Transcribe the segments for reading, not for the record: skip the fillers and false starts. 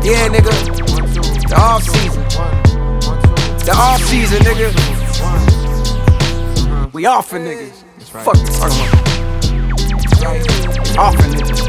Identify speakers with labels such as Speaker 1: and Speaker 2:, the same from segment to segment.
Speaker 1: Yeah, nigga. The off season. The off season, nigga. We offin' niggas. Fuck this talking about. Offin' niggas.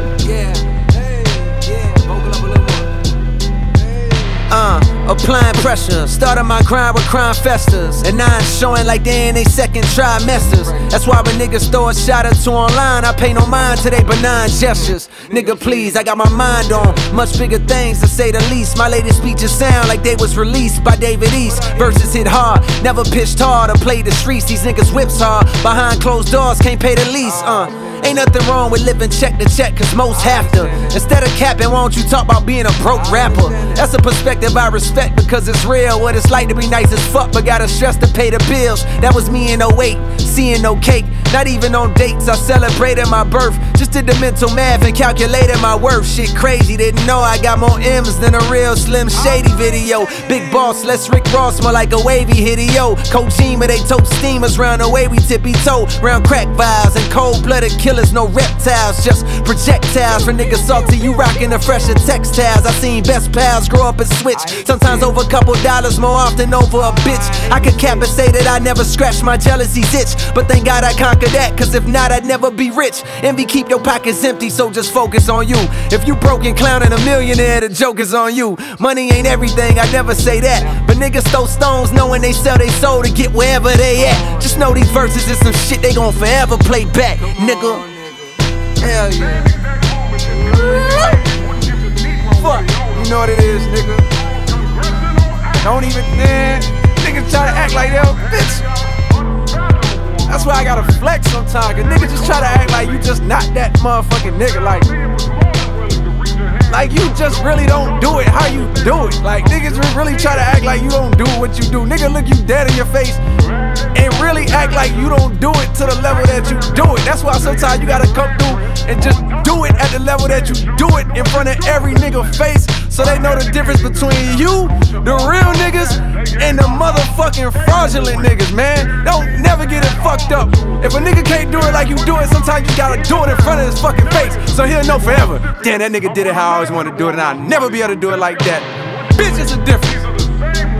Speaker 1: Applying pressure, started my grind with crime festers, and now I'm showing like they in they second trimesters. That's why when niggas throw a shot or two online, I pay no mind to they benign gestures. Nigga please, I got my mind on much bigger things to say the least. My latest speeches sound like they was released by David East. Verses hit hard, never pitched hard or played the streets. These niggas whips hard, behind closed doors can't pay the lease. Ain't nothing wrong with living check to check, cause most have to. Instead of capping, why don't you talk about being a broke rapper? That's a perspective I respect because it's real. What it's like to be nice as fuck, but gotta stress to pay the bills. That was me in 08, seeing no cake, not even on dates. I celebrated my birth, just did the mental math and calculated my worth. Shit crazy, didn't know I got more M's than a real Slim Shady video. Big boss, less Rick Ross, more like a wavy hitty-yo. Kojima, they tote steamers round the way we tippy-toe. Round crack vibes and cold-blooded killers, no reptiles, just projectiles. For niggas salty, you rockin' the fresher textiles. I seen best pals grow up and switch, sometimes over a couple dollars, more often over a bitch. I could cap and say that I never scratched my jealousy's itch, but thank God I conquered that, cause if not I'd never be rich. Envy keep your pockets empty, so just focus on you. If you broke and clowning a millionaire, the joke is on you. Money ain't everything, I never say that, but niggas throw stones knowing they sell they soul to get wherever they at. Just know these verses is some shit they gon' forever play back, nigga. Hell yeah. Fuck, you know what it is, nigga. Don't even, man. Niggas try to act like they a bitch. That's why I gotta flex sometimes, cause niggas just try to act like you just not that motherfucking nigga. Like you just really don't do it how you do it. Like niggas really try to act like you don't do what you do. Nigga look you dead in your face and really act like you don't do it to the level that you do it. That's why sometimes you gotta come through and just do it at the level that you do it in front of every nigga face, so they know the difference between you, the real niggas, and the motherfucking fraudulent niggas, man. Don't never get it fucked up. If a nigga can't do it like you do it, sometimes you gotta do it in front of his fucking face, so he'll know forever. Damn, that nigga did it how I always wanted to do it, and I'll never be able to do it like that. Bitch, it's a difference.